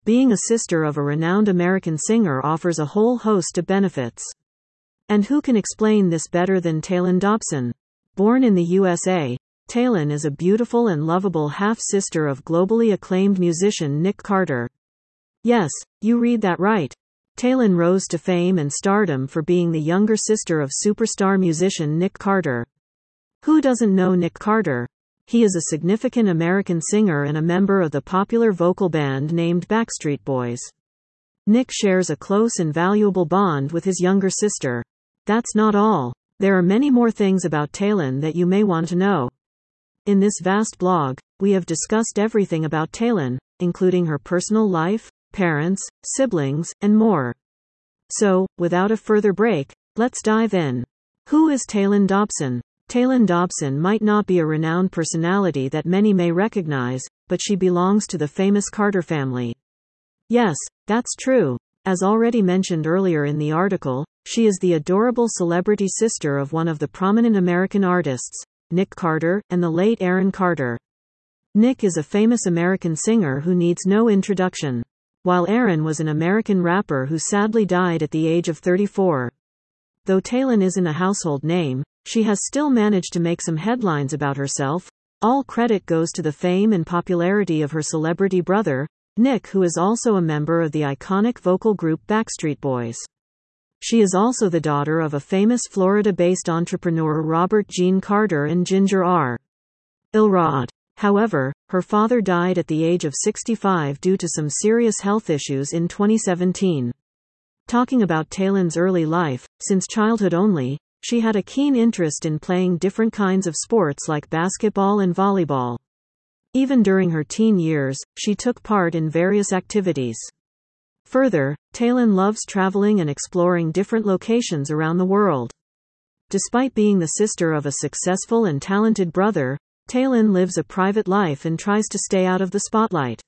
being a sister of a renowned American singer offers a whole host of benefits. And who can explain this better than Taylin Dobson? Born in the USA, Taylin is a beautiful and lovable half-sister of globally acclaimed musician Nick Carter. Yes, you read that right. Taylin rose to fame and stardom for being the younger sister of superstar musician Nick Carter. Who doesn't know Nick Carter? He is a significant American singer and a member of the popular vocal band named Backstreet Boys. Nick shares a close and valuable bond with his younger sister. That's not all. There are many more things about Taylin that you may want to know. In this vast blog, we have discussed everything about Taylin, including her personal life, parents, siblings, and more. So, without a further break, let's dive in. Who is Taylin Dobson? Taylin Dobson might not be a renowned personality that many may recognize, but she belongs to the famous Carter family. Yes, that's true. As already mentioned earlier in the article, she is the adorable celebrity sister of one of the prominent American artists, Nick Carter, and the late Aaron Carter. Nick is a famous American singer who needs no introduction, while Aaron was an American rapper who sadly died at the age of 34. Though Taylin isn't a household name, she has still managed to make some headlines about herself. All credit goes to the fame and popularity of her celebrity brother, Nick, who is also a member of the iconic vocal group Backstreet Boys. She is also the daughter of a famous Florida-based entrepreneur Robert Gene Carter and Ginger R. Elrod. However, her father died at the age of 65 due to some serious health issues in 2017. Talking about Taylin's early life, since childhood only, she had a keen interest in playing different kinds of sports like basketball and volleyball. Even during her teen years, she took part in various activities. Further, Taylin loves traveling and exploring different locations around the world. Despite being the sister of a successful and talented brother, Taylin lives a private life and tries to stay out of the spotlight.